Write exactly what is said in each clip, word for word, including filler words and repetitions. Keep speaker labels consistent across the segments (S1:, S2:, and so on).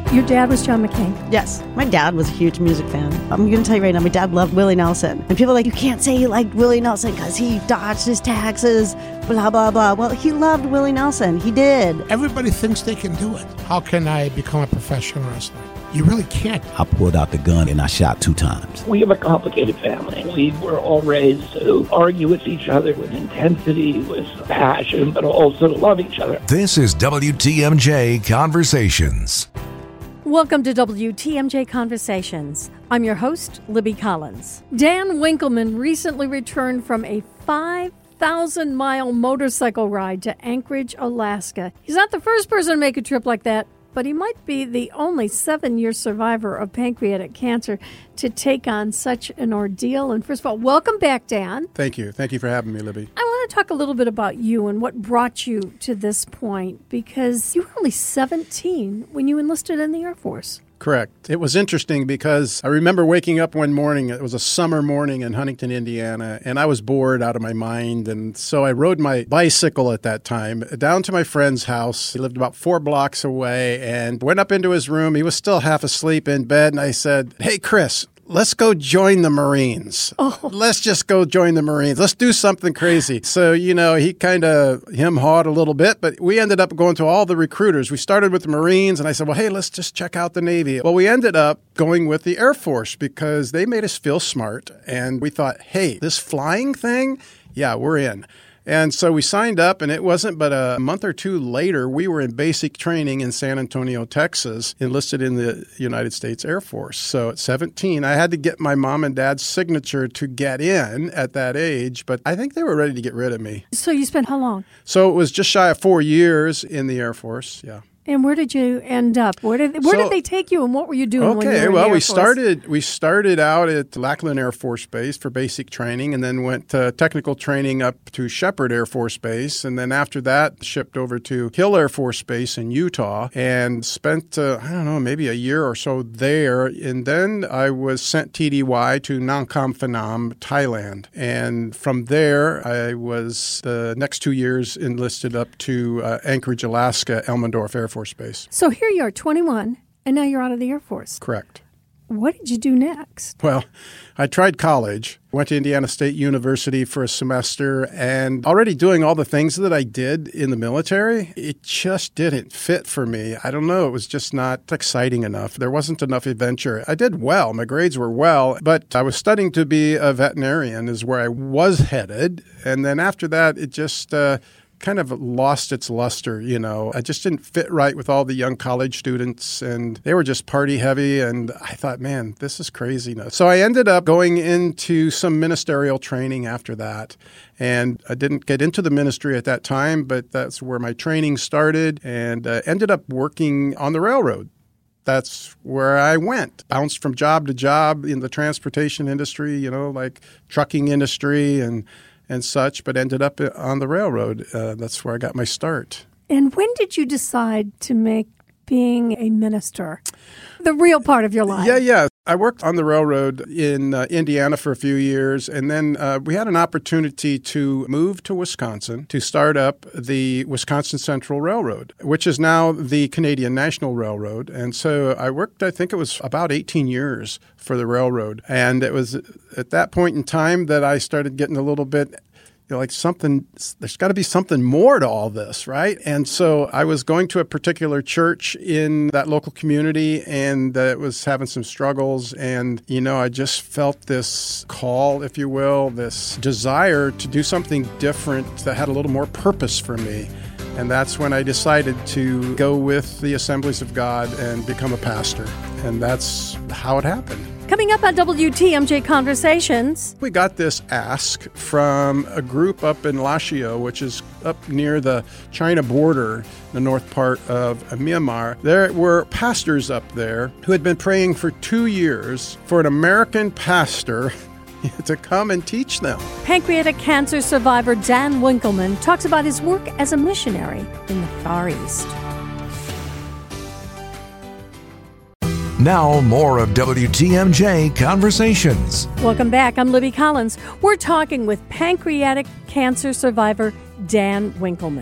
S1: Your dad was John McCain?
S2: Yes. My dad was a huge music fan. I'm going to tell you right now, my dad loved Willie Nelson. And people are like, you can't say you liked Willie Nelson because he dodged his taxes, blah, blah, blah. Well, he loved Willie Nelson. He did.
S3: Everybody thinks they can do it. How can I become a professional wrestler? You really can't.
S4: I pulled out the gun and I shot two times.
S5: We have a complicated family. We were all raised to argue with each other with intensity, with passion, but also to love each other.
S6: This is W T M J Conversations.
S1: Welcome to W T M J Conversations. I'm your host, Libby Collins. Dan Winkleman recently returned from a five thousand mile motorcycle ride to Anchorage, Alaska. He's not the first person to make a trip like that, but he might be the only seven-year survivor of pancreatic cancer to take on such an ordeal. And first of all, welcome back, Dan.
S7: Thank you. Thank you for having me, Libby.
S1: I want to talk a little bit about you and what brought you to this point, because you were only seventeen when you enlisted in the Air Force.
S7: Correct. It was interesting because I remember waking up one morning. It was a summer morning in Huntington, Indiana, and I was bored out of my mind. And so I rode my bicycle at that time down to my friend's house. He lived about four blocks away, and went up into his room. He was still half asleep in bed, and I said, "Hey, Chris, let's go join the Marines. Oh. Let's just go join the Marines. Let's do something crazy." So, you know, he kind of hem-hawed a little bit, but we ended up going to all the recruiters. We started with the Marines, and I said, well, hey, let's just check out the Navy. Well, we ended up going with the Air Force because they made us feel smart, and we thought, hey, this flying thing, yeah, we're in. And so we signed up, and it wasn't but a month or two later, we were in basic training in San Antonio, Texas, enlisted in the United States Air Force. So at seventeen, I had to get my mom and dad's signature to get in at that age, but I think they were ready to get rid of me.
S1: So you spent how long?
S7: So it was just shy of four years in the Air Force, yeah.
S1: And where did you end up? Where did where
S7: so,
S1: did they take you, and what were you doing?
S7: Okay,
S1: when you were in
S7: well,
S1: the Air
S7: we
S1: Force?
S7: started we started out at Lackland Air Force Base for basic training, and then went to technical training up to Shepherd Air Force Base, and then after that shipped over to Hill Air Force Base in Utah, and spent uh, I don't know maybe a year or so there, and then I was sent T D Y to Nakhon Phanom, Thailand, and from there I was the next two years enlisted up to uh, Anchorage, Alaska, Elmendorf Air Force Base.
S1: So here you are, twenty-one, and now you're out of the Air Force.
S7: Correct.
S1: What did you do next?
S7: Well, I tried college, went to Indiana State University for a semester, and already doing all the things that I did in the military, it just didn't fit for me. I don't know. It was just not exciting enough. There wasn't enough adventure. I did well. My grades were well, but I was studying to be a veterinarian is where I was headed. And then after that, it just uh, kind of lost its luster, you know. I just didn't fit right with all the young college students, and they were just party heavy, and I thought, man, this is craziness. So I ended up going into some ministerial training after that, and I didn't get into the ministry at that time, but that's where my training started, and uh, ended up working on the railroad. That's where I went, bounced from job to job in the transportation industry, you know, like trucking industry and and such, but ended up on the railroad. Uh, that's where I got my start.
S1: And when did you decide to make being a minister the real part of your life?
S7: Yeah, yeah. I worked on the railroad in uh, Indiana for a few years, and then uh, we had an opportunity to move to Wisconsin to start up the Wisconsin Central Railroad, which is now the Canadian National Railroad. And so I worked, I think it was about eighteen years for the railroad. And it was at that point in time that I started getting a little bit You know, like something, there's got to be something more to all this, right? And so I was going to a particular church in that local community, and uh, it was having some struggles. And, you know, I just felt this call, if you will, this desire to do something different that had a little more purpose for me. And that's when I decided to go with the Assemblies of God and become a pastor. And that's how it happened.
S1: Coming up on W T M J Conversations.
S7: We got this ask from a group up in Lashio, which is up near the China border, the north part of Myanmar. There were pastors up there who had been praying for two years for an American pastor to come and teach them.
S1: Pancreatic cancer survivor Dan Winkleman talks about his work as a missionary in the Far East.
S6: Now, more of W T M J Conversations.
S1: Welcome back. I'm Libby Collins. We're talking with pancreatic cancer survivor Dan Winkleman.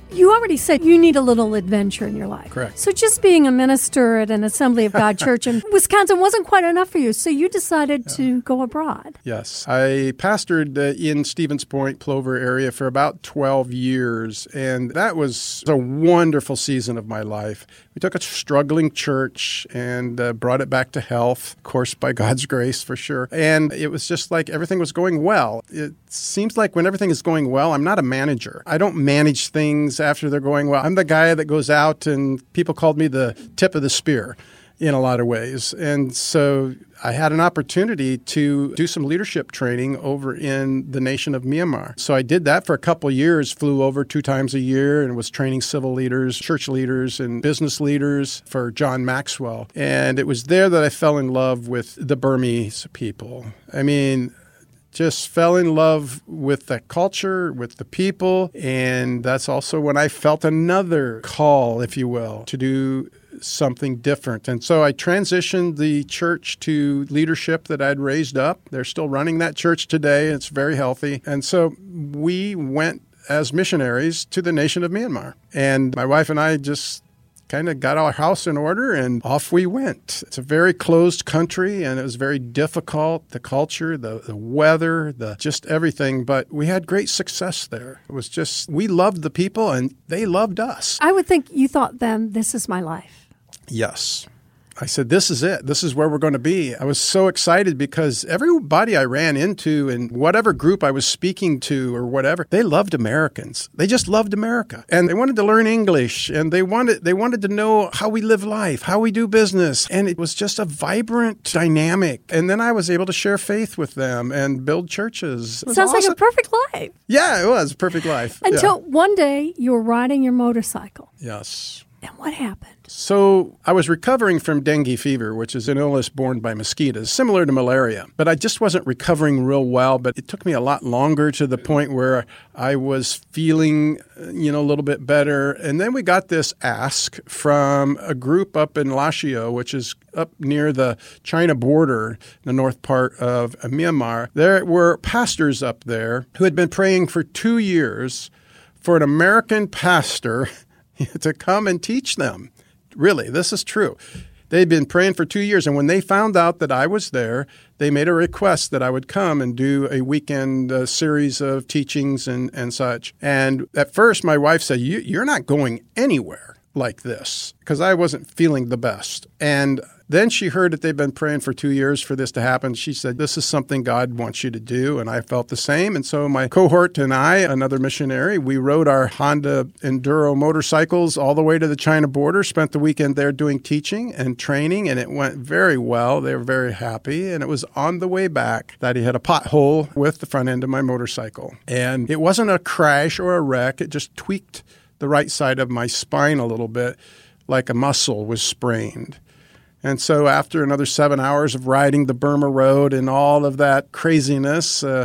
S1: You already said you need a little adventure in your life.
S7: Correct.
S1: So just being a minister at an Assembly of God church in Wisconsin wasn't quite enough for you, so you decided yeah. to go abroad.
S7: Yes. I pastored uh, in Stevens Point, Plover area for about twelve years, and that was a wonderful season of my life. We took a struggling church and uh, brought it back to health, of course, by God's grace, for sure. And it was just like everything was going well. It seems like when everything is going well, I'm not a manager. I don't manage things after they're going well. I'm the guy that goes out, and people called me the tip of the spear in a lot of ways. And so I had an opportunity to do some leadership training over in the nation of Myanmar. So I did that for a couple of years, flew over two times a year and was training civil leaders, church leaders, and business leaders for John Maxwell. And it was there that I fell in love with the Burmese people. I mean, just fell in love with the culture, with the people. And that's also when I felt another call, if you will, to do something different. And so I transitioned the church to leadership that I'd raised up. They're still running that church today. It's very healthy. And so we went as missionaries to the nation of Myanmar. And my wife and I just kind of got our house in order and off we went. It's a very closed country and it was very difficult, the culture, the, the weather, the just everything. But we had great success there. It was just, we loved the people and they loved us.
S1: I would think you thought then, this is my life.
S7: Yes. I said, this is it. This is where we're going to be. I was so excited because everybody I ran into and whatever group I was speaking to or whatever, they loved Americans. They just loved America. And they wanted to learn English and they wanted they wanted to know how we live life, how we do business. And it was just a vibrant dynamic. And then I was able to share faith with them and build churches.
S1: It Sounds awesome. Like a perfect life.
S7: Yeah, it was a perfect life.
S1: Until
S7: yeah.
S1: one day you were riding your motorcycle.
S7: Yes.
S1: And what happened?
S7: So I was recovering from dengue fever, which is an illness borne by mosquitoes, similar to malaria. But I just wasn't recovering real well. But it took me a lot longer to the point where I was feeling, you know, a little bit better. And then we got this ask from a group up in Lashio, which is up near the China border, the north part of Myanmar. There were pastors up there who had been praying for two years for an American pastor to come and teach them. Really, this is true. They'd been praying for two years, and when they found out that I was there, they made a request that I would come and do a weekend uh, series of teachings and, and such. And at first, my wife said, you, you're not going anywhere like this, because I wasn't feeling the best. And then she heard that they've been praying for two years for this to happen. She said, this is something God wants you to do. And I felt the same. And so my cohort and I, another missionary, we rode our Honda Enduro motorcycles all the way to the China border, spent the weekend there doing teaching and training. And it went very well. They were very happy. And it was on the way back that he had a pothole with the front end of my motorcycle. And it wasn't a crash or a wreck. It just tweaked the right side of my spine a little bit, like a muscle was sprained. And so after another seven hours of riding the Burma Road and all of that craziness, uh,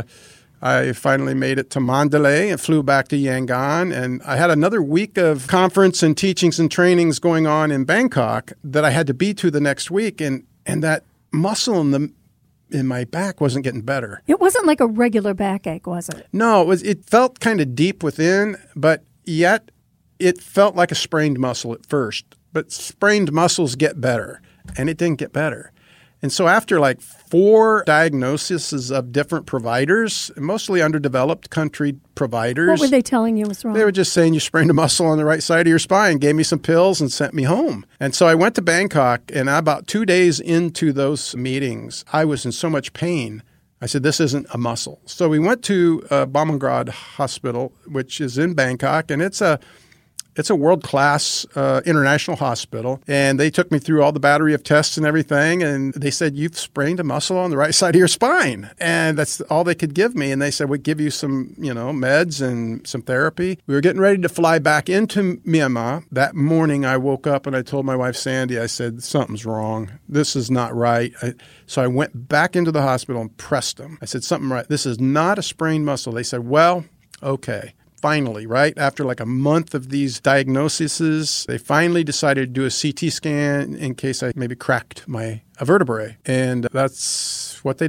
S7: I finally made it to Mandalay and flew back to Yangon. And I had another week of conference and teachings and trainings going on in Bangkok that I had to be to the next week. And, and that muscle in the in my back wasn't getting better.
S1: It wasn't like a regular backache, was it?
S7: No, it was. It felt kind of deep within, but yet it felt like a sprained muscle at first. But sprained muscles get better. And it didn't get better. And so after like four diagnoses of different providers, mostly underdeveloped country providers.
S1: What were they telling you was wrong?
S7: They were just saying you sprained a muscle on the right side of your spine, gave me some pills and sent me home. And so I went to Bangkok, and about two days into those meetings, I was in so much pain. I said, this isn't a muscle. So we went to uh, Bumrungrad Hospital, which is in Bangkok, and it's a It's a world-class uh, international hospital, and they took me through all the battery of tests and everything, and they said, you've sprained a muscle on the right side of your spine, and that's all they could give me. And they said, we'd give you some, you know, meds and some therapy. We were getting ready to fly back into Myanmar. That morning, I woke up, and I told my wife, Sandy, I said, something's wrong. This is not right. I, so I went back into the hospital and pressed them. I said, something right. This is not a sprained muscle. They said, well, okay. Finally, right after like a month of these diagnoses, they finally decided to do a C T scan in case I maybe cracked my vertebrae. And that's what they did.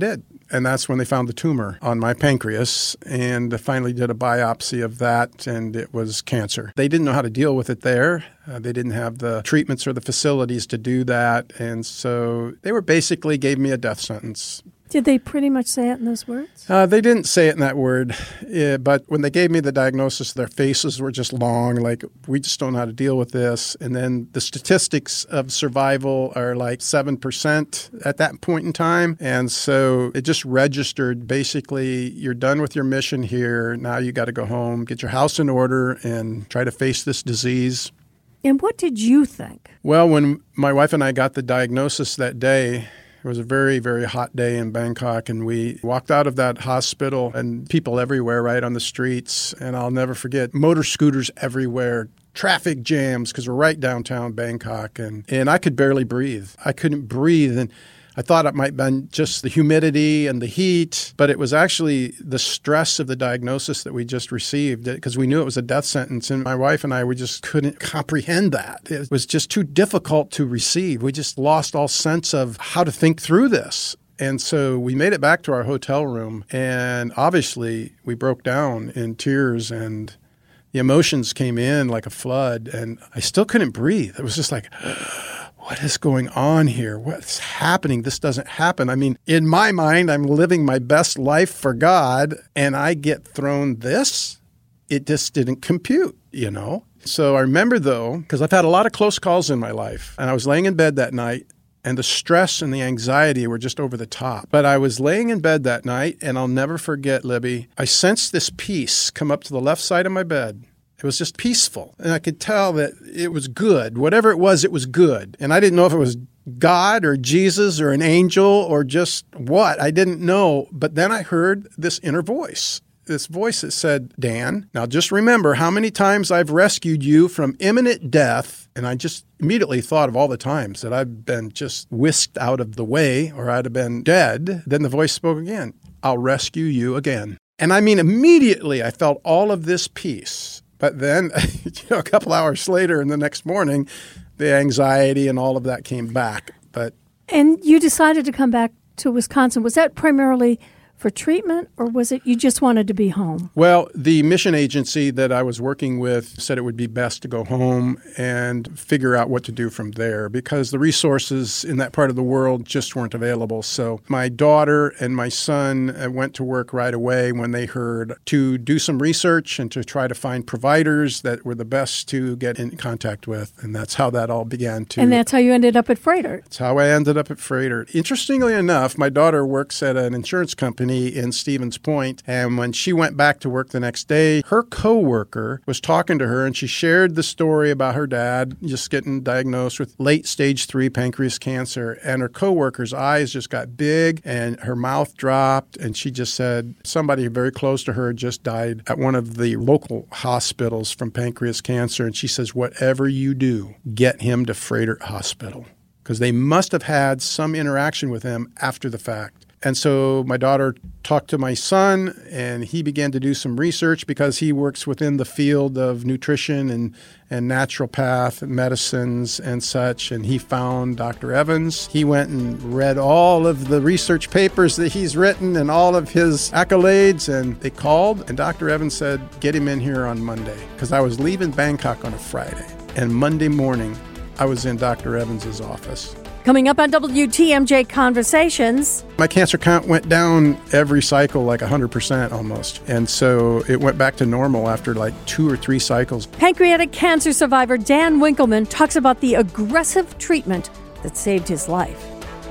S7: And that's when they found the tumor on my pancreas and finally did a biopsy of that, and it was cancer. They didn't know how to deal with it there. Uh, they didn't have the treatments or the facilities to do that. And so they were basically gave me a death sentence.
S1: Did they pretty much say it in those words?
S7: Uh, they didn't say it in that word, uh, but when they gave me the diagnosis, their faces were just long, like, we just don't know how to deal with this. And then the statistics of survival are like seven percent at that point in time. And so it just registered, basically, you're done with your mission here. Now you got to go home, get your house in order, and try to face this disease.
S1: And what did you think?
S7: Well, when my wife and I got the diagnosis that day, it was a very, very hot day in Bangkok, and we walked out of that hospital and people everywhere right on the streets. And I'll never forget, motor scooters everywhere, traffic jams, because we're right downtown Bangkok. And, and I could barely breathe. I couldn't breathe. And I thought it might have been just the humidity and the heat, but it was actually the stress of the diagnosis that we just received, because we knew it was a death sentence. And my wife and I, we just couldn't comprehend that. It was just too difficult to receive. We just lost all sense of how to think through this. And so we made it back to our hotel room, and obviously we broke down in tears, and the emotions came in like a flood, and I still couldn't breathe. It was just like, what is going on here? What's happening? This doesn't happen. I mean, in my mind, I'm living my best life for God, and I get thrown this? It just didn't compute, you know? So I remember, though, because I've had a lot of close calls in my life, and I was laying in bed that night, and the stress and the anxiety were just over the top. But I was laying in bed that night, and I'll never forget, Libby, I sensed this peace come up to the left side of my bed. It was just peaceful, and I could tell that it was good. Whatever it was, it was good. And I didn't know if it was God or Jesus or an angel or just what. I didn't know. But then I heard this inner voice, this voice that said, Dan, now just remember how many times I've rescued you from imminent death. And I just immediately thought of all the times that I've been just whisked out of the way or I'd have been dead. Then the voice spoke again, I'll rescue you again. And I mean, immediately I felt all of this peace. But then, you know, a couple hours later and the next morning, the anxiety and all of that came back. But
S1: And you decided to come back to Wisconsin. Was that primarily for treatment, or was it you just wanted to be home?
S7: Well, the mission agency that I was working with said it would be best to go home and figure out what to do from there, because the resources in that part of the world just weren't available. So my daughter and my son went to work right away when they heard to do some research and to try to find providers that were the best to get in contact with. And that's how that all began to.
S1: And that's how you ended up at Freighter.
S7: That's how I ended up at Freighter. Interestingly enough, my daughter works at an insurance company in Stevens Point, and when she went back to work the next day, her coworker was talking to her, and she shared the story about her dad just getting diagnosed with late stage three pancreas cancer, and her coworker's eyes just got big and her mouth dropped, and she just said somebody very close to her just died at one of the local hospitals from pancreas cancer, and she says, whatever you do, get him to Freighter Hospital, because they must have had some interaction with him after the fact. And so my daughter talked to my son, and he began to do some research because he works within the field of nutrition and, and naturopath medicines and such, and he found Doctor Evans. He went and read all of the research papers that he's written and all of his accolades, and they called, and Doctor Evans said, get him in here on Monday, because I was leaving Bangkok on a Friday. And Monday morning, I was in Doctor Evans's office.
S1: Coming up on W T M J Conversations.
S7: My cancer count went down every cycle like one hundred percent almost. And so it went back to normal after like two or three cycles.
S1: Pancreatic cancer survivor Dan Winkleman talks about the aggressive treatment that saved his life.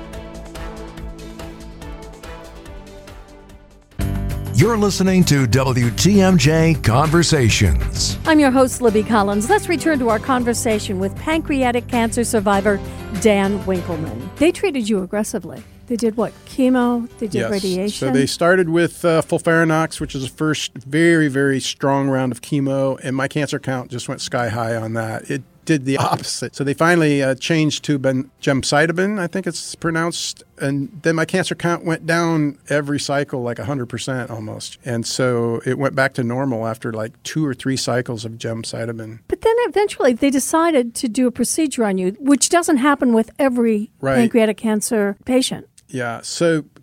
S6: You're listening to W T M J Conversations.
S1: I'm your host, Libby Collins. Let's return to our conversation with pancreatic cancer survivor Dan Winkleman. They treated you aggressively. They did what? Chemo? They did
S7: yes.
S1: radiation?
S7: So they started with uh, FOLFIRINOX, which is the first very, very strong round of chemo, and my cancer count just went sky high on that. It did the opposite. So they finally uh, changed to ben- gemcitabine, I think it's pronounced, and then my cancer count went down every cycle like one hundred percent almost. And so it went back to normal after like two or three cycles of gemcitabine.
S1: But then eventually they decided to do a procedure on you, which doesn't happen with every
S7: right.
S1: pancreatic cancer patient.
S7: Yeah. So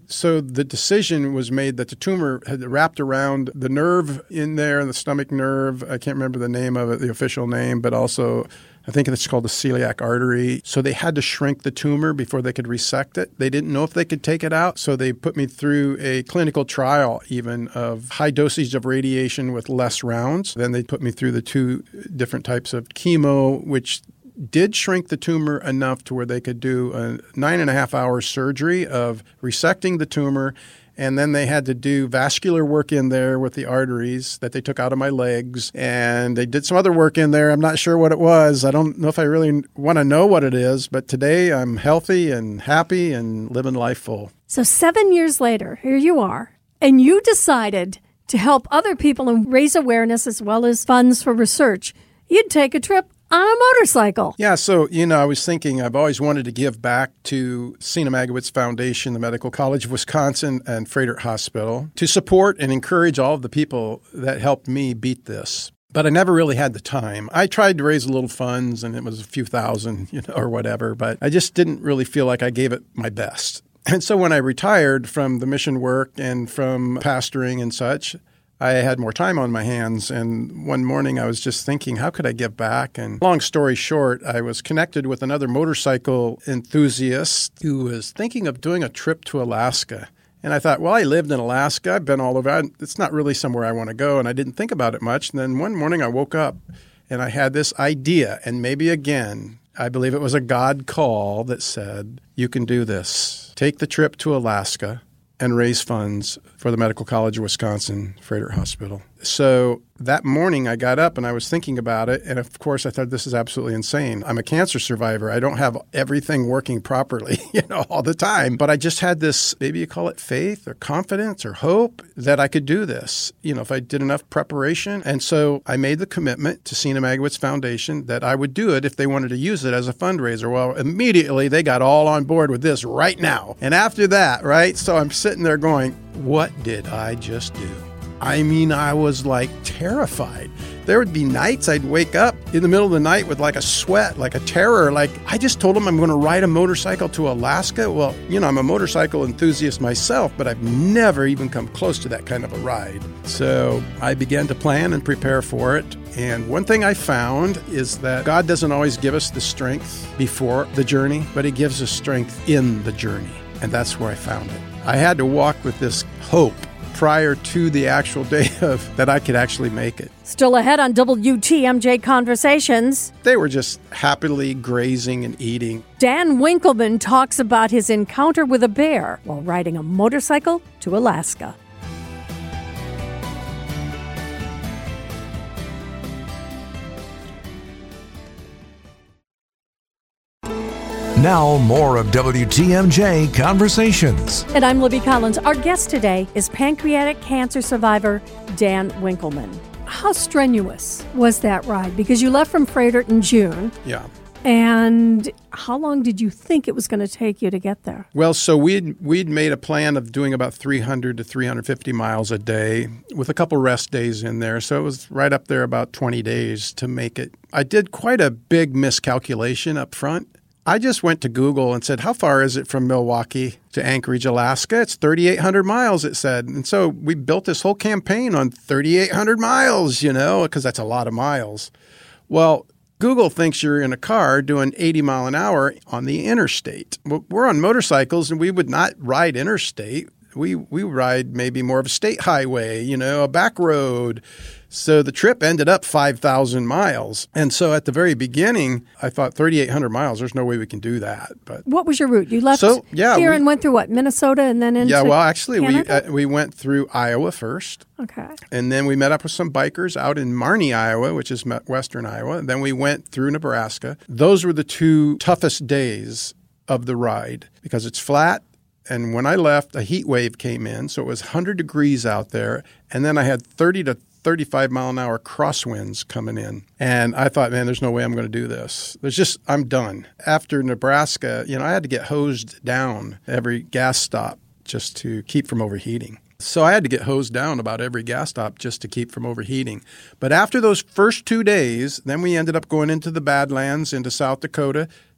S7: So the decision was made that the tumor had wrapped around the nerve in there, the stomach nerve. I can't remember the name of it, the official name, but also I think it's called the celiac artery. So they had to shrink the tumor before they could resect it. They didn't know if they could take it out, so they put me through a clinical trial even of high dosage of radiation with less rounds. Then they put me through the two different types of chemo, which did shrink the tumor enough to where they could do a nine and a half hour surgery of resecting the tumor. And then they had to do vascular work in there with the arteries that they took out of my legs. And they did some other work in there. I'm not sure what it was. I don't know if I really want to know what it is. But today I'm healthy and happy and living life full.
S1: So seven years later, here you are, and you decided to help other people and raise awareness as well as funds for research. You'd take a trip on a motorcycle.
S7: Yeah, so, you know, I was thinking I've always wanted to give back to Sina Magowitz Foundation, the Medical College of Wisconsin, and Froedtert Hospital to support and encourage all of the people that helped me beat this. But I never really had the time. I tried to raise a little funds, and it was a few thousand, you know, or whatever, but I just didn't really feel like I gave it my best. And so when I retired from the mission work and from pastoring and such, I had more time on my hands, and one morning I was just thinking, how could I give back? And long story short, I was connected with another motorcycle enthusiast who was thinking of doing a trip to Alaska. And I thought, well, I lived in Alaska. I've been all over. It's not really somewhere I want to go, and I didn't think about it much. And then one morning I woke up, and I had this idea, and maybe again, I believe it was a God call that said, you can do this. Take the trip to Alaska and raise funds for the Medical College of Wisconsin, Froedtert Hospital. So that morning I got up and I was thinking about it. And of course I thought, this is absolutely insane. I'm a cancer survivor. I don't have everything working properly, you know, all the time. But I just had this, maybe you call it faith or confidence or hope that I could do this, you know, if I did enough preparation. And so I made the commitment to Sina Magowitz Foundation that I would do it if they wanted to use it as a fundraiser. Well, immediately they got all on board with this right now. And after that, right, so I'm sitting there going, what did I just do? I mean, I was like terrified. There would be nights I'd wake up in the middle of the night with like a sweat, like a terror. Like, I just told them I'm going to ride a motorcycle to Alaska. Well, you know, I'm a motorcycle enthusiast myself, but I've never even come close to that kind of a ride. So I began to plan and prepare for it. And one thing I found is that God doesn't always give us the strength before the journey, but He gives us strength in the journey. And that's where I found it. I had to walk with this hope prior to the actual day of that I could actually make it.
S1: Still ahead on W T M J Conversations.
S7: They were just happily grazing and eating.
S1: Dan Winkleman talks about his encounter with a bear while riding a motorcycle to Alaska.
S6: Now, more of W T M J Conversations.
S1: And I'm Libby Collins. Our guest today is pancreatic cancer survivor Dan Winkleman. How strenuous was that ride? Because you left from Froedtert in June.
S7: Yeah.
S1: And how long did you think it was going to take you to get there?
S7: Well, so we'd, we'd made a plan of doing about three hundred to three hundred fifty miles a day with a couple rest days in there. So it was right up there about twenty days to make it. I did quite a big miscalculation up front. I just went to Google and said, how far is it from Milwaukee to Anchorage, Alaska? It's thirty-eight hundred miles, it said. And so we built this whole campaign on thirty-eight hundred miles, you know, because that's a lot of miles. Well, Google thinks you're in a car doing eighty mile an hour on the interstate. We're on motorcycles and we would not ride interstate. We we ride maybe more of a state highway, you know, a back road. So the trip ended up five thousand miles. And so at the very beginning, I thought thirty-eight hundred miles, there's no way we can do that. But
S1: what was your route? You left
S7: so, yeah,
S1: here
S7: we,
S1: and went through what, Minnesota and then into
S7: Yeah, well, actually,
S1: Canada?
S7: we uh, we went through Iowa first.
S1: Okay.
S7: And then we met up with some bikers out in Marnie, Iowa, which is western Iowa. Then we went through Nebraska. Those were the two toughest days of the ride because it's flat. And when I left, a heat wave came in. So it was one hundred degrees out there. And then I had thirty to thirty-five mile an hour crosswinds coming in. And I thought, man, there's no way I'm going to do this. There's just, I'm done. After Nebraska, you know, I had to get hosed down every gas stop just to keep from overheating. So I had to get hosed down about every gas stop just to keep from overheating. But after those first two days, then we ended up going into the Badlands, into South Dakota,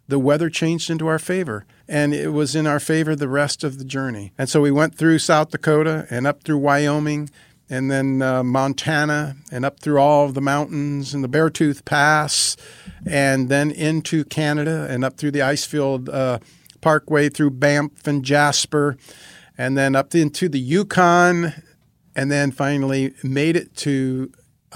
S7: the weather changed into our favor. And it was in our favor the rest of the journey. And so we went through South Dakota and up through Wyoming and then uh, Montana and up through all of the mountains and the Beartooth Pass and then into Canada and up through the Icefield uh, Parkway through Banff and Jasper and then up into the Yukon and then finally made it to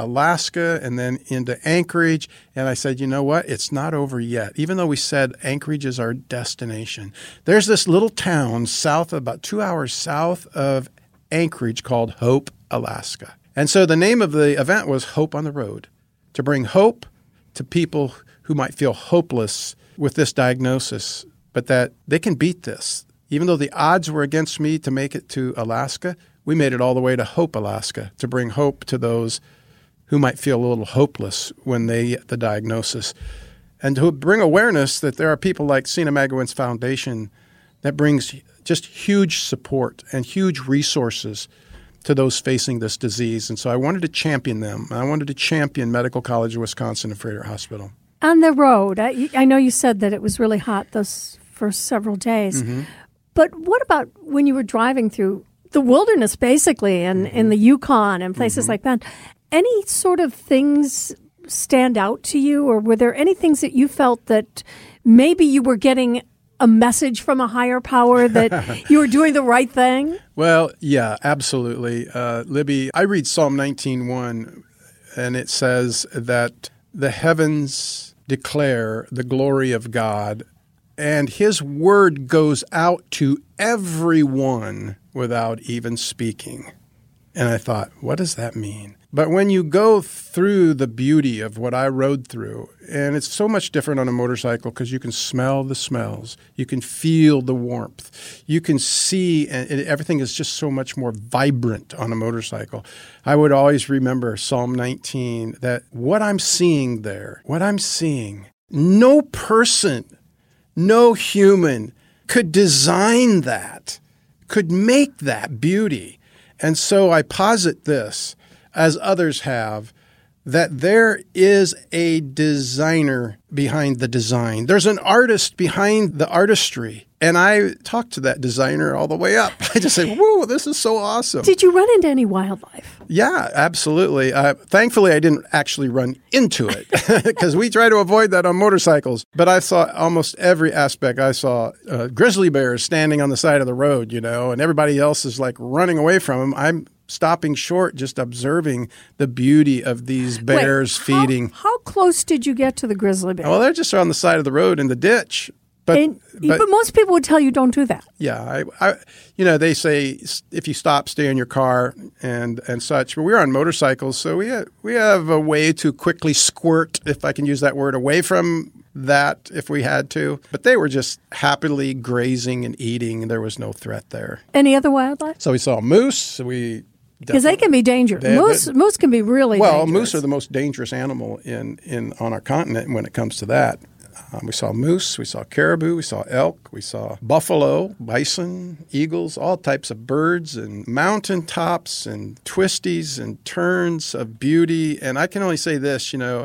S7: Alaska and then into Anchorage. And I said, you know what? It's not over yet. Even though we said Anchorage is our destination. There's this little town south, about two hours south of Anchorage called Hope, Alaska. And so the name of the event was Hope on the Road, to bring hope to people who might feel hopeless with this diagnosis, but that they can beat this. Even though the odds were against me to make it to Alaska, we made it all the way to Hope, Alaska, to bring hope to those who might feel a little hopeless when they get the diagnosis, and to bring awareness that there are people like Sina Magowin's Foundation that brings just huge support and huge resources to those facing this disease. And so I wanted to champion them. I wanted to champion Medical College of Wisconsin and Froedtert Hospital.
S1: On the road, I, I know you said that it was really hot those first several days, mm-hmm. but what about when you were driving through the wilderness, basically, and in the Yukon and places mm-hmm. like that? Any sort of things stand out to you, or were there any things that you felt that maybe you were getting a message from a higher power that you were doing the right thing?
S7: Well, yeah, absolutely. Uh, Libby, I read Psalm nineteen one, and it says that the heavens declare the glory of God, and his word goes out to everyone without even speaking. And I thought, what does that mean? But when you go through the beauty of what I rode through, and it's so much different on a motorcycle because you can smell the smells, you can feel the warmth, you can see, and everything is just so much more vibrant on a motorcycle. I would always remember Psalm nineteen, that what I'm seeing there, what I'm seeing, no person, no human could design that, could make that beauty. And so I posit this, as others have, that there is a designer behind the design. There's an artist behind the artistry. And I talked to that designer all the way up. I just said, whoa, this is so awesome.
S1: Did you run into any wildlife?
S7: Yeah, absolutely. Uh, thankfully, I didn't actually run into it because we try to avoid that on motorcycles. But I saw almost every aspect. I saw uh, grizzly bears standing on the side of the road, you know, and everybody else is like running away from them. I'm stopping short, just observing the beauty of these bears
S1: Wait, how,
S7: feeding.
S1: How close did you get to the grizzly bear?
S7: Well, they're just on the side of the road in the ditch. But,
S1: and,
S7: but,
S1: but most people would tell you don't do that.
S7: Yeah. I, I, you know, they say if you stop, stay in your car and, and such. But we're on motorcycles, so we have, we have a way to quickly squirt, if I can use that word, away from that if we had to. But they were just happily grazing and eating. There was no threat there.
S1: Any other wildlife?
S7: So we saw moose. We
S1: Because they can be dangerous.
S7: They,
S1: moose,
S7: they,
S1: moose can be really
S7: well,
S1: dangerous.
S7: Well, moose are the most dangerous animal in, in on our continent when it comes to that. Um, we saw moose, we saw caribou, we saw elk, we saw buffalo, bison, eagles, all types of birds and mountaintops and twisties and turns of beauty. And I can only say this, you know,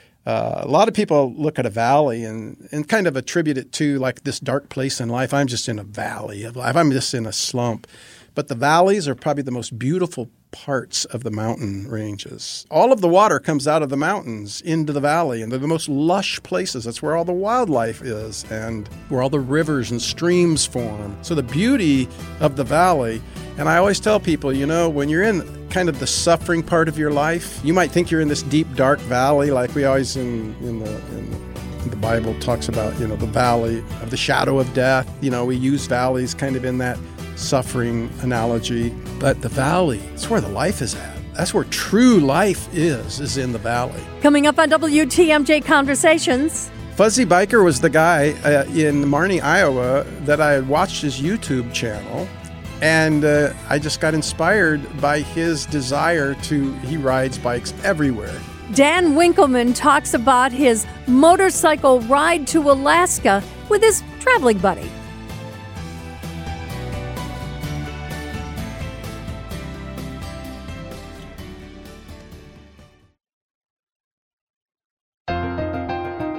S7: uh, a lot of people look at a valley and, and kind of attribute it to like this dark place in life. I'm just in a valley of life. I'm just in a slump. But the valleys are probably the most beautiful parts of the mountain ranges. All of the water comes out of the mountains into the valley, and they're the most lush places. That's where all the wildlife is and where all the rivers and streams form. So the beauty of the valley, and I always tell people, you know, when you're in kind of the suffering part of your life, you might think you're in this deep, dark valley, like we always in, in the in the Bible talks about, you know, the valley of the shadow of death. You know, we use valleys kind of in that suffering analogy, but the valley, it's where the life is at. That's where true life is, is in the valley.
S1: Coming up on W T M J Conversations.
S7: Fuzzy Biker was the guy uh, in Marnie, Iowa, that I had watched his YouTube channel, and uh, I just got inspired by his desire to, he rides bikes everywhere.
S1: Dan Winkelman talks about his motorcycle ride to Alaska with his traveling buddy.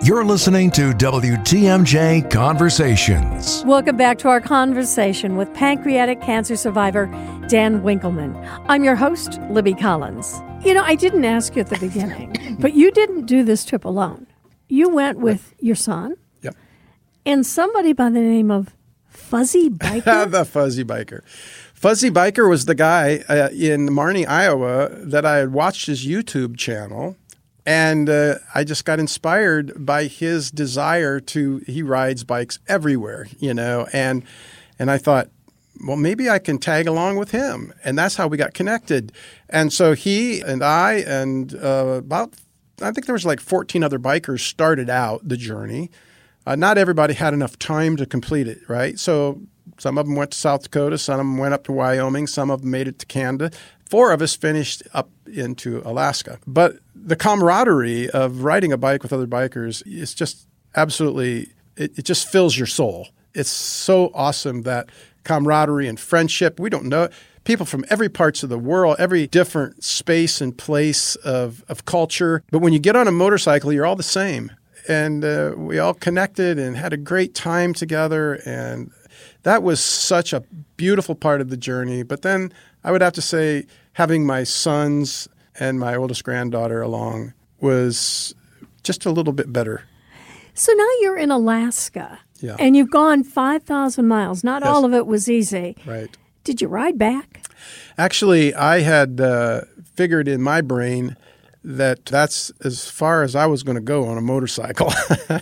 S6: You're listening to W T M J Conversations.
S1: Welcome back to our conversation with pancreatic cancer survivor Dan Winkelman. I'm your host, Libby Collins. You know, I didn't ask you at the beginning, but you didn't do this trip alone. You went with your son.
S7: Yep.
S1: And somebody by the name of Fuzzy Biker.
S7: The Fuzzy Biker. Fuzzy Biker was the guy uh, in Marnie, Iowa, that I had watched his YouTube channel. And uh, I just got inspired by his desire to, he rides bikes everywhere, you know, and and I thought, well, maybe I can tag along with him. And that's how we got connected. And so he and I and uh, about, I think there was like fourteen other bikers started out the journey. Uh, not everybody had enough time to complete it, right? So some of them went to South Dakota, some of them went up to Wyoming, some of them made it to Canada. Four of us finished up into Alaska. But the camaraderie of riding a bike with other bikers is just absolutely, it, it just fills your soul. It's so awesome, that camaraderie and friendship. We don't know people from every parts of the world, every different space and place of, of culture. But when you get on a motorcycle, you're all the same. And uh, we all connected and had a great time together. And that was such a beautiful part of the journey. But then I would have to say having my sons and my oldest granddaughter along was just a little bit better.
S1: So now you're in Alaska.
S7: Yeah.
S1: And you've gone five thousand miles. Not
S7: Yes.
S1: all of it was easy.
S7: Right.
S1: Did you ride back?
S7: Actually, I had uh, figured in my brain that that's as far as I was going to go on a motorcycle.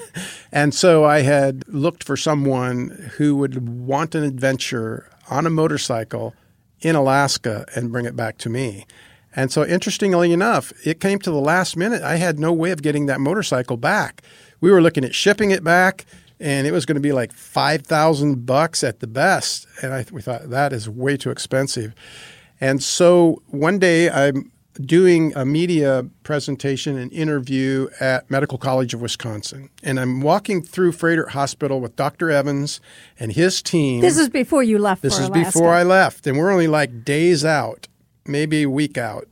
S7: And so I had looked for someone who would want an adventure on a motorcycle in Alaska and bring it back to me. And so interestingly enough, it came to the last minute. I had no way of getting that motorcycle back. We were looking at shipping it back, and it was going to be like five thousand bucks at the best. And I, we thought, that is way too expensive. And so one day I'm doing a media presentation and interview at Medical College of Wisconsin. And I'm walking through Froedtert Hospital with Doctor Evans and his team.
S1: This is before you left
S7: This
S1: for
S7: is
S1: Alaska.
S7: before I left. And we're only like days out, maybe a week out.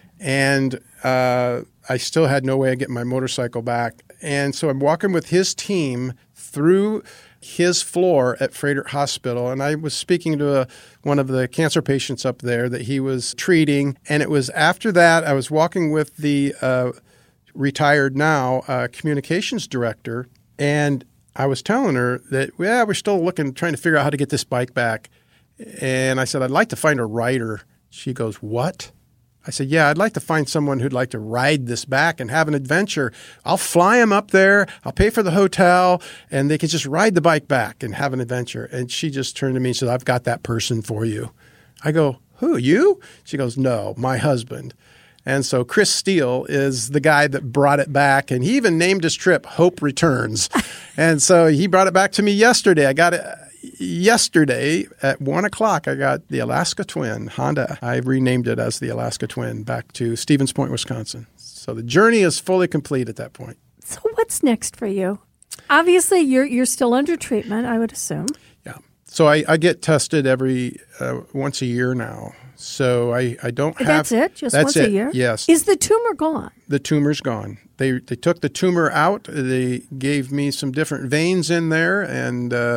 S7: And uh, I still had no way of getting my motorcycle back. And so I'm walking with his team through his floor at Froedtert Hospital. And I was speaking to a, one of the cancer patients up there that he was treating. And it was after that I was walking with the uh, retired now uh, communications director. And I was telling her that, yeah, we're still looking, trying to figure out how to get this bike back. And I said, I'd like to find a rider. She goes, what? I said, yeah, I'd like to find someone who'd like to ride this back and have an adventure. I'll fly them up there. I'll pay for the hotel, and they can just ride the bike back and have an adventure. And she just turned to me and said, I've got that person for you. I go, who, you? She goes, no, my husband. And so Chris Steele is the guy that brought it back, and he even named his trip Hope Returns. And so he brought it back to me yesterday. I got it yesterday at one o'clock. I got the Alaska Twin Honda. I renamed it as the Alaska Twin back to Stevens Point, Wisconsin. So the journey is fully complete at that point.
S1: So what's next for you? Obviously, you're you're still under treatment, I would assume.
S7: Yeah. So I, I get tested every uh, once a year now. So I, I don't have...
S1: That's it? Just
S7: that's
S1: once
S7: it.
S1: a year?
S7: Yes.
S1: Is the tumor gone?
S7: The tumor's gone. They they took the tumor out. They gave me some different veins in there, and uh,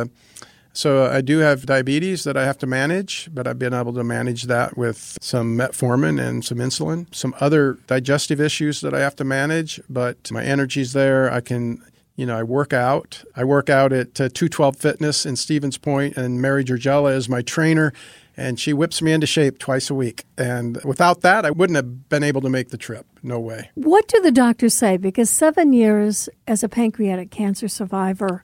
S7: so I do have diabetes that I have to manage, but I've been able to manage that with some metformin and some insulin. Some other digestive issues that I have to manage, but my energy's there. I can, you know, I work out. I work out at uh, two twelve Fitness in Stevens Point, and Mary Georgella is my trainer. And she whips me into shape twice a week. And without that, I wouldn't have been able to make the trip. No way.
S1: What do the doctors say? Because seven years as a pancreatic cancer survivor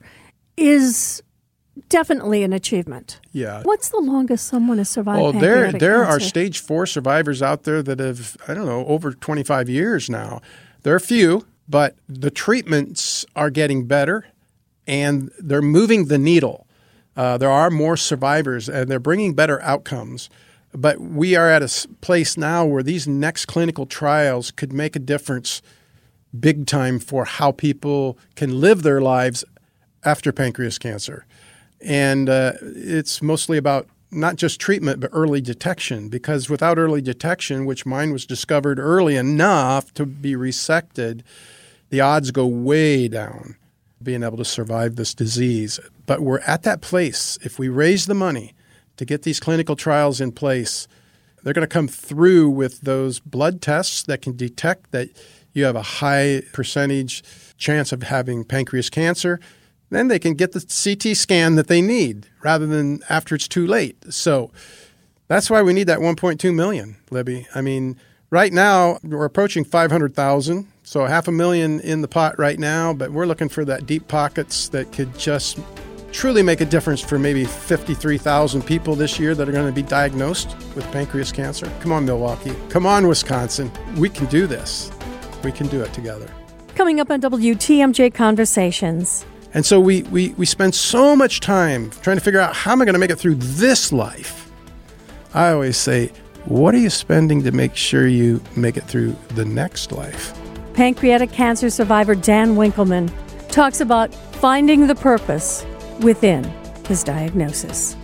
S1: is definitely an achievement.
S7: Yeah.
S1: What's the longest someone has survived
S7: Oh, there
S1: pancreatic
S7: there
S1: cancer?
S7: are stage four survivors out there that have, I don't know, over twenty-five years now. There are a few, but the treatments are getting better, and they're moving the needle. Uh, there are more survivors, and they're bringing better outcomes. But we are at a place now where these next clinical trials could make a difference big time for how people can live their lives after pancreas cancer. And uh, it's mostly about not just treatment, but early detection, because without early detection, which mine was discovered early enough to be resected, the odds go way down. being able to survive this disease. But we're at that place. If we raise the money to get these clinical trials in place, they're going to come through with those blood tests that can detect that you have a high percentage chance of having pancreas cancer. Then they can get the C T scan that they need rather than after it's too late. So that's why we need that one point two million, Libby. I mean, right now we're approaching five hundred thousand, so half a million in the pot right now, but we're looking for that deep pockets that could just truly make a difference for maybe fifty-three thousand people this year that are going to be diagnosed with pancreas cancer. Come on, Milwaukee. Come on, Wisconsin. We can do this. We can do it together.
S1: Coming up on W T M J Conversations.
S7: And so we, we, we spend so much time trying to figure out, how am I going to make it through this life? I always say, what are you spending to make sure you make it through the next life?
S1: Pancreatic cancer survivor Dan Winkelman talks about finding the purpose within his diagnosis.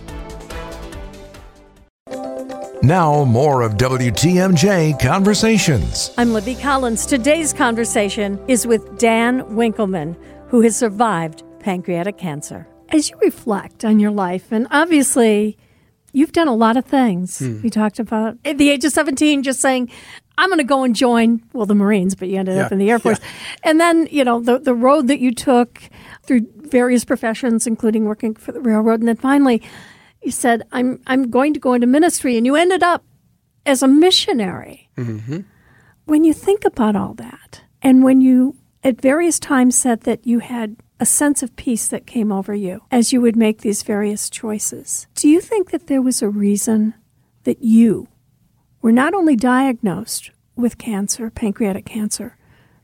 S6: Now, more of W T M J Conversations.
S1: I'm Libby Collins. Today's conversation is with Dan Winkelman, who has survived pancreatic cancer. As you reflect on your life, and obviously you've done a lot of things. Hmm. You talked about at the age of seventeen just saying, I'm going to go and join, well, the Marines, but you ended yeah. up in the Air Force. Yeah. And then, you know, the, the road that you took through various professions, including working for the railroad. And then finally, you said, I'm I'm going to go into ministry. And you ended up as a missionary. Mm-hmm. When you think about all that, and when you at various times said that you had a sense of peace that came over you as you would make these various choices, do you think that there was a reason that you were not only diagnosed with cancer, pancreatic cancer,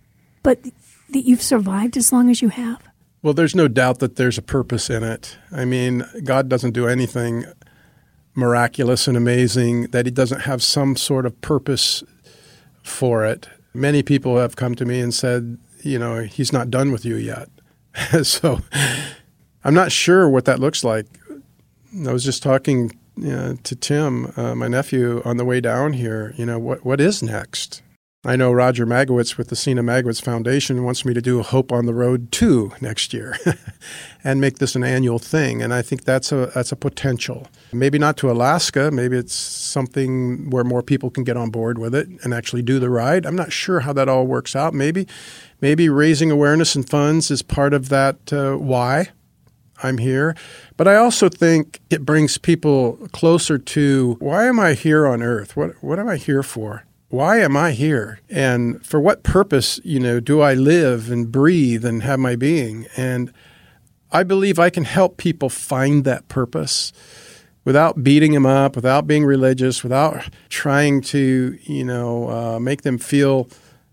S1: but that you've survived as long as you have?
S7: Well, there's no doubt that there's a purpose in it. I mean, God doesn't do anything miraculous and amazing that he doesn't have some sort of purpose for it. Many people have come to me and said, you know, he's not done with you yet. So I'm not sure what that looks like. I was just talking you know, to Tim, uh, my nephew, on the way down here. You know, what what is next? I know Roger Magowitz with the Sina Magowitz Foundation wants me to do a Hope on the Road two next year and make this an annual thing. And I think that's a that's a potential. Maybe not to Alaska. Maybe it's something where more people can get on board with it and actually do the ride. I'm not sure how that all works out. Maybe maybe raising awareness and funds is part of that uh, why I'm here. But I also think it brings people closer to, why am I here on earth? What what am I here for? Why am I here? And for what purpose, you know, do I live and breathe and have my being? And I believe I can help people find that purpose without beating them up, without being religious, without trying to, you know, uh, make them feel,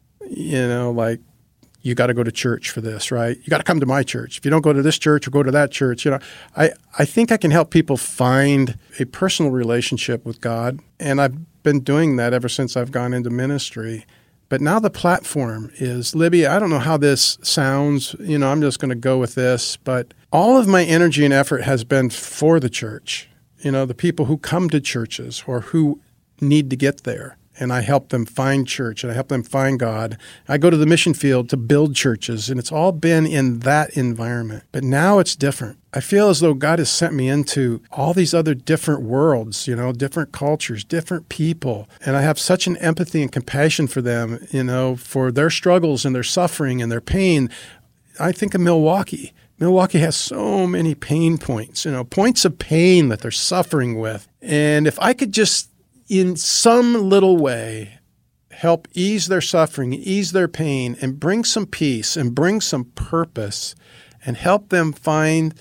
S7: you know, like you got to go to church for this, right? You got to come to my church. If you don't go to this church or go to that church, you know, I, I think I can help people find a personal relationship with God. And I've been doing that ever since I've gone into ministry. But now the platform is, Libby, I don't know how this sounds. You know, I'm just going to go with this. But all of my energy and effort has been for the church. You know, the people who come to churches or who need to get there. And I help them find church, and I help them find God. I go to the mission field to build churches, and it's all been in that environment. But now it's different. I feel as though God has sent me into all these other different worlds, you know, different cultures, different people. And I have such an empathy and compassion for them, you know, for their struggles and their suffering and their pain. I think of Milwaukee. Milwaukee has so many pain points, you know, points of pain that they're suffering with. And if I could just, in some little way, help ease their suffering, ease their pain, and bring some peace and bring some purpose and help them find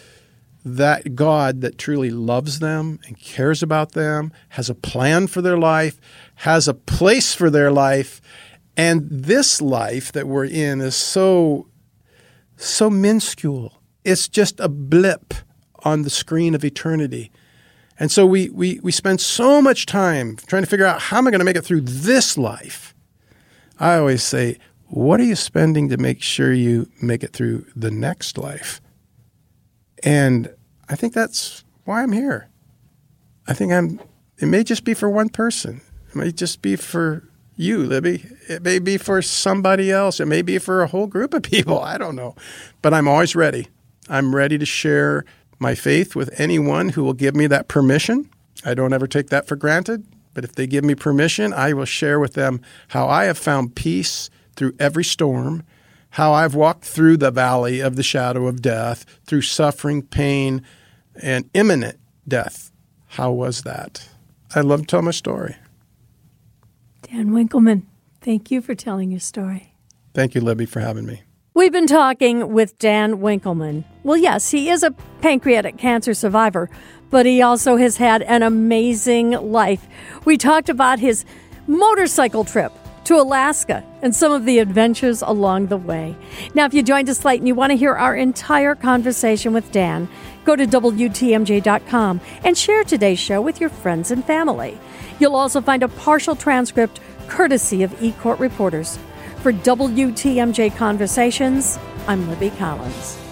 S7: that God that truly loves them and cares about them, has a plan for their life, has a place for their life. And this life that we're in is so, so minuscule. It's just a blip on the screen of eternity. And so we, we, we spend so much time trying to figure out, how am I going to make it through this life? I always say, what are you spending to make sure you make it through the next life? And I think that's why I'm here. I think I'm, it may just be for one person. It may just be for you, Libby. It may be for somebody else. It may be for a whole group of people. I don't know. But I'm always ready. I'm ready to share my faith with anyone who will give me that permission. I don't ever take that for granted. But if they give me permission, I will share with them how I have found peace through every storm, how I've walked through the valley of the shadow of death, through suffering, pain, and imminent death. How was that? I love to tell my story.
S1: Dan Winkelman, thank you for telling your story.
S7: Thank you, Libby, for having me.
S1: We've been talking with Dan Winkelman. Well, yes, he is a pancreatic cancer survivor, but he also has had an amazing life. We talked about his motorcycle trip to Alaska and some of the adventures along the way. Now, if you joined us late and you want to hear our entire conversation with Dan, go to W T M J dot com and share today's show with your friends and family. You'll also find a partial transcript courtesy of eCourt Reporters. For W T M J Conversations, I'm Libby Collins.